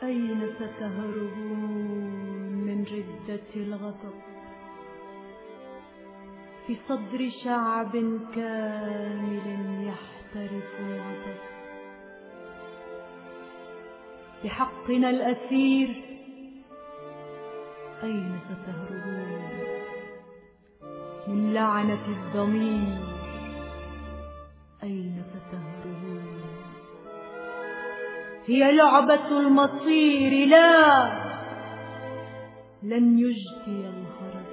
أين ستهربون من ردة الغضب في صدر شعب كامل يحترق الغضب؟ بحقنا الأسير أين ستهربون من لعنة الضمير؟ أين ستهربون؟ هي لعبة المصير، لا، لن يجدي الهرب،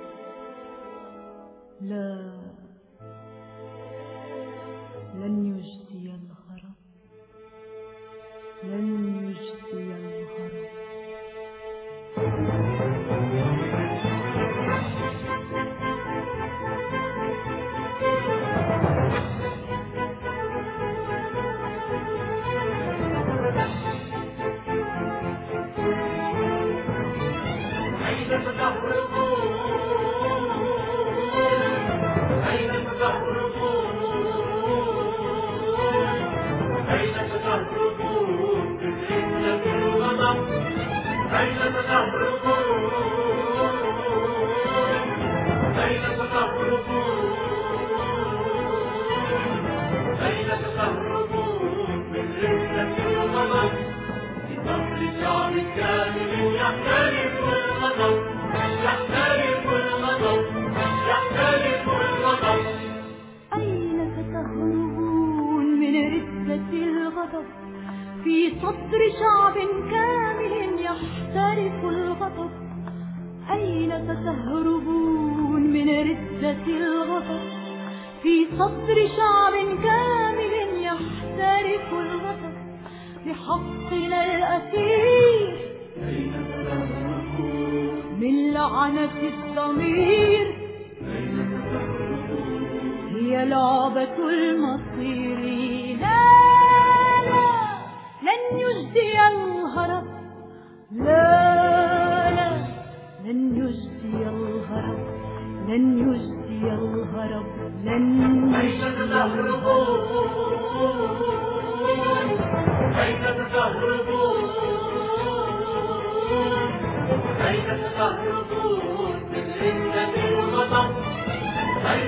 لا، لن يجدي الهرب، لن يجدي الهرب. في صدر شعب كامل يحترق الغضب؟ أين ستهربون من ردة الغضب في صدر شعب كامل يحترق الغضب؟ بحقنا الأسير أين ستهربون من لعنة الضمير؟ أين ستهربون؟ هي لعبة المصير، لن يجدي الهرب، لا، لا، لن يجدي الهرب، لن يجدي الهرب، لن يجدي الهرب. أين تهربون؟ أين تهربون من ردة الغضب؟ أين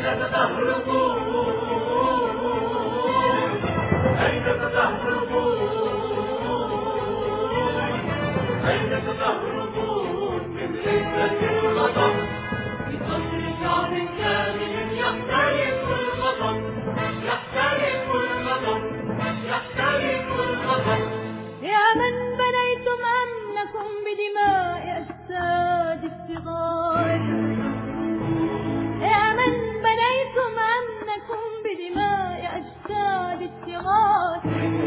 تهربون؟ أين تهربون؟ أين تهربون من ردة الغضب في صدر شعب كامل يحترق الغضب، يحترق الغضب، يحترق الغضب؟ يا من بنيتم أمنكم بدماء أجساد الصغار، يا من بنيتم أمنكم بدماء أجساد الصغار،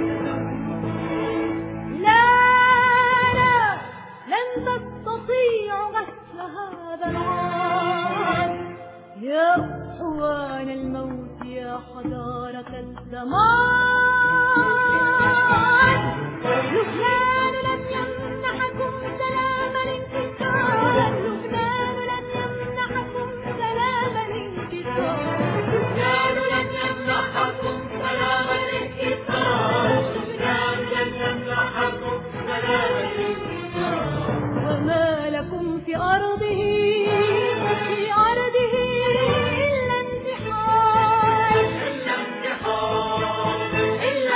لن تستطيعوا غسل هذا العار. يا أخوان الموت، يا حضارة الزمان، لبنان لم يمنحكم سلام الانكسار، لبنان لم يمنحكم سلام الانكسار، لبنان لم يمنحكم سلام الانكسار، لبنان لم يمنحكم سلام الانكسار. وما لكم في أرضه إلا انتحار، إلا انتحار، إلا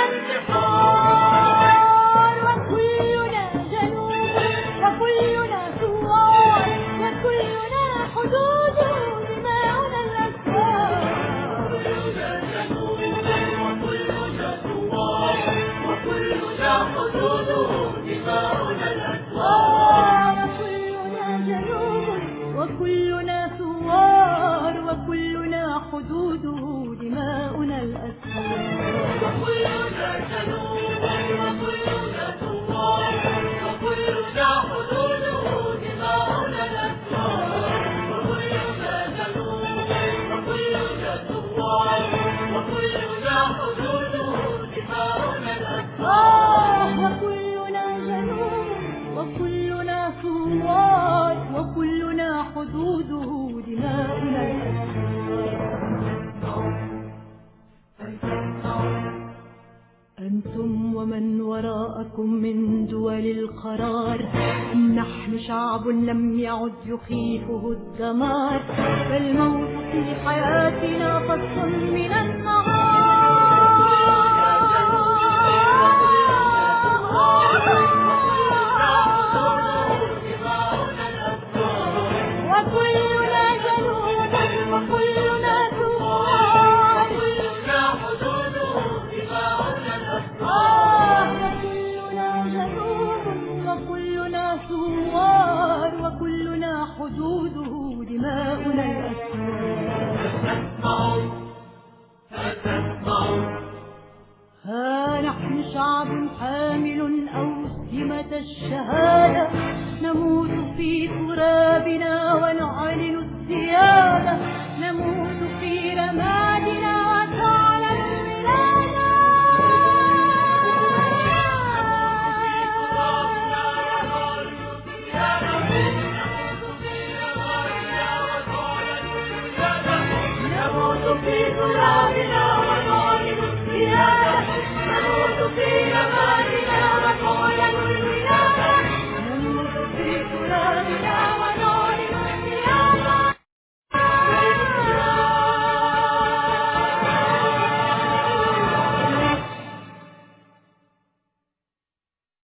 انتحار. وكلنا جنوب، وكلنا ثوار، وكلنا حدود دماؤنا الأسوار. وكلنا جنوب، وكلنا ثوار، وكلنا حدود دماؤنا الأسوار. وكلنا جنوب، وكلنا ثوار، وكلنا حدوده دماؤنا الأسوار. وكلنا جنوب، وكلنا ثوار، وكلنا حدوده دماؤنا الأسوار. وكلنا جنوب، وكلنا ثوار، وكلنا حدوده دماؤنا الأسوار. وكلنا جنوب، وكلنا ثوار، وكلنا حدوده دماؤنا الأسوار. أنتم ومن وراءكم من دول دول القرار. نحن شعب لم يعد يخيفه الدمار، فالموت في حياتنا فصل من وكلنا جنوب وكلنا ثوار، وكلنا جنوب وكلنا ثوار، وكلنا حدوده دماؤنا الأسوار. ها نحن شعب حامل أوسمة الشهادة، نموت في ترابنا ونعيش